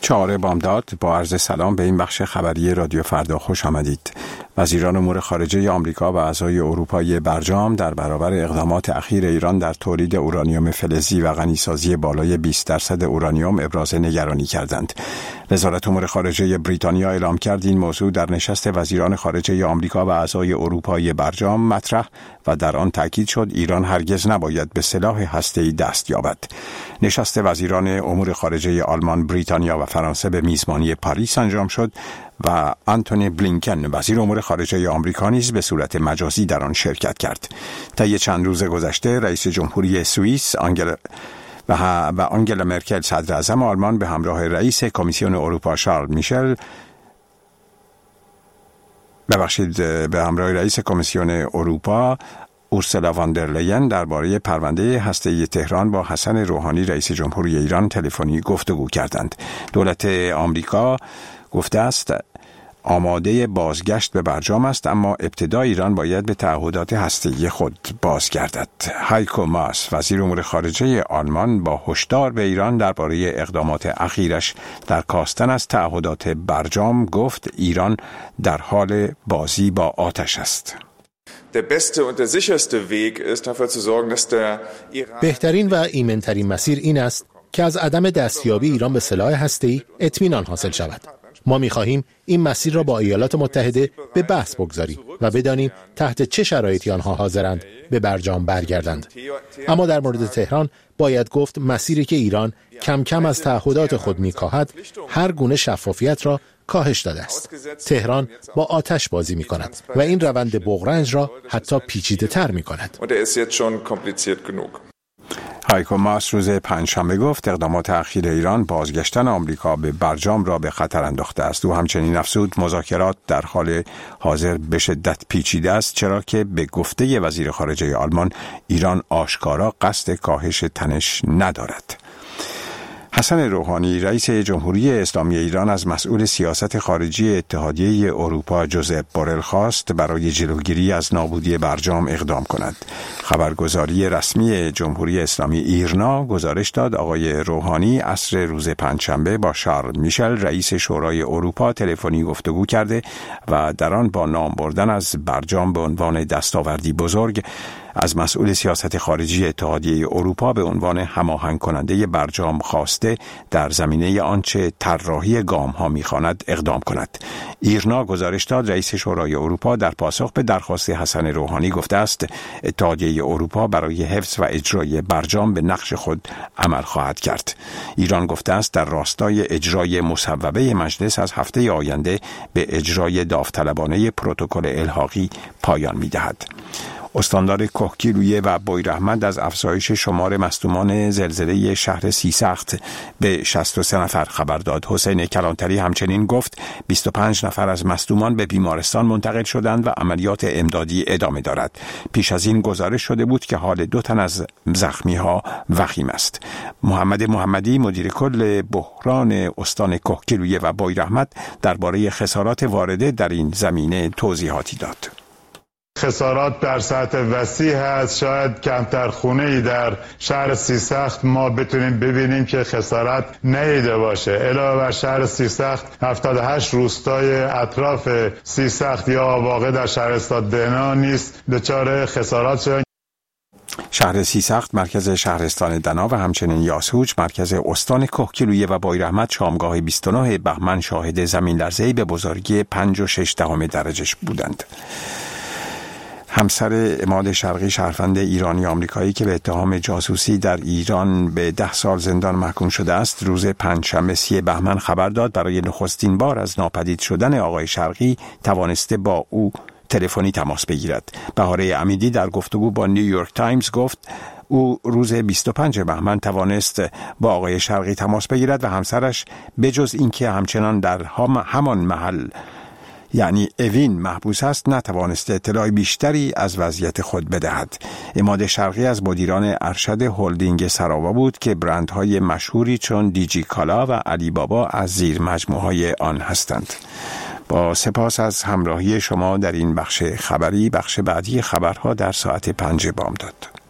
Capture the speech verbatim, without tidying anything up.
چهار بامداد، با عرض سلام به این بخش خبری رادیو فردا خوش آمدید. وزیران امور خارجه آمریکا و اعضای اروپایی برجام در برابر اقدامات اخیر ایران در تولید اورانیوم فلزی و غنیسازی بالای بیست درصد اورانیوم ابراز نگرانی کردند. وزارت امور خارجه بریتانیا اعلام کرد این موضوع در نشست وزیران خارجه آمریکا و اعضای اروپایی برجام مطرح و در آن تاکید شد ایران هرگز نباید به سلاح هسته‌ای دست یابد. نشست وزیران امور خارجه آلمان، بریتانیا و فرانسه به میزبانی پاریس انجام شد و آنتونی بلینکن وزیر امور خارجه آمریکا نیز به صورت مجازی در آن شرکت کرد. طی چند روز گذشته رئیس جمهوری سوئیس آنگل و و آنگلا مرکل صدر اعظم آلمان به همراه رئیس کمیسیون اروپا شارل میشل ببخشید به همراه رئیس کمیسیون اروپا اورسولا واندرلین درباره پرونده هسته‌ای تهران با حسن روحانی رئیس جمهوری ایران تلفنی گفتگو کردند. دولت آمریکا گفته است آماده بازگشت به برجام است، اما ابتدا ایران باید به تعهدات هسته‌ای خود بازگردد. هایکو ماس وزیر امور خارجه آلمان با هشدار به ایران درباره اقدامات اخیرش در کاستن از تعهدات برجام گفت ایران در حال بازی با آتش است. بهترین و ایمن‌ترین مسیر این است که از عدم دستیابی ایران به سلاح هسته‌ای اطمینان حاصل شود. ما می‌خواهیم این مسیر را با ایالات متحده به بحث بگذاریم و بدانیم تحت چه شرایطی آنها حاضرند به برجام برگردند. اما در مورد تهران باید گفت مسیری که ایران کم کم از تعهدات خود می‌کاهد هر گونه شفافیت را کاهش داده است. تهران با آتش بازی می کند و این روند بغرنج را حتی پیچیده تر می کند. هایکو ماس روز پنجشنبه گفت اقدامات اخیر ایران بازگشتن آمریکا به برجام را به خطر انداخته است. او همچنین افزود مذاکرات در حال حاضر به شدت پیچیده است، چرا که به گفته وزیر خارجه آلمان ایران آشکارا قصد کاهش تنش ندارد. حسن روحانی رئیس جمهوری اسلامی ایران از مسئول سیاست خارجی اتحادیه اروپا جوزپ بورل خواست برای جلوگیری از نابودی برجام اقدام کند. خبرگزاری رسمی جمهوری اسلامی ایرنا گزارش داد آقای روحانی عصر روز پنجشنبه با شارل میشل رئیس شورای اروپا تلفنی گفتگو کرده و در آن با نام بردن از برجام به عنوان دستاوردی بزرگ از مسئول سیاست خارجی اتحادیه اروپا به عنوان هماهنگ کننده برجام خواسته در زمینه آنچه طراحی گام‌ها می‌خواند اقدام کند. ایرنا گزارش داد رئیس شورای اروپا در پاسخ به درخواست حسن روحانی گفته است اتحادیه اروپا برای حفظ و اجرای برجام به نقش خود عمل خواهد کرد. ایران گفته است در راستای اجرای مصوبه مجلس از هفته آینده به اجرای داوطلبانه پروتکل الحاقی پایان می‌دهد. استاندار کهگیلویه و بویراحمد از افزایش شمار مصدومان زلزله شهر سیسخت به شصت و سه نفر خبر داد. حسین کلانتری همچنین گفت بیست و پنج نفر از مصدومان به بیمارستان منتقل شدند و عملیات امدادی ادامه دارد. پیش از این گزارش شده بود که حال دو تن از زخمی‌ها وخیم است. محمد محمدی مدیر کل بحران استان کهگیلویه و بویراحمد درباره خسارات وارده در این زمینه توضیحاتی داد. خسارات در سطح وسیع هست، شاید کمتر خونه‌ای در شهر سیسخت ما بتونیم ببینیم که خسارت نیده باشه. علاوه بر شهر سیسخت هفتاد و هشت روستای اطراف سیسخت یا واقع در شهرستان دهنا نیست دچار خسارات شدن. شهر سیسخت مرکز شهرستان دنا و همچنین یاسوج مرکز استان کهگیلویه و بویراحمد شامگاه بیست و نه بهمن شاهد زمین لرزه‌ای به بزرگی پنج و شش دهم درجه بودند. همسر عماد شرقی شهروند ایرانی آمریکایی که به اتهام جاسوسی در ایران به ده سال زندان محکوم شده است روز پنجشنبه سی بهمن خبر داد برای نخستین بار از ناپدید شدن آقای شرقی توانسته با او تلفنی تماس بگیرد. بهاره امیدی در گفتگو با نیویورک تایمز گفت او روز بیست و پنج بهمن توانست با آقای شرقی تماس بگیرد و همسرش بجز اینکه همچنان در هم همان محل یعنی اوین محبوس است نتوانسته اطلاع بیشتری از وضعیت خود بدهد. عماد شرقی از مدیران ارشد هلدینگ سراوا بود که برندهای مشهوری چون دیجی کالا و علی بابا از زیر مجموعهای آن هستند. با سپاس از همراهی شما در این بخش خبری. بخش بعدی خبرها در ساعت پنج بامداد.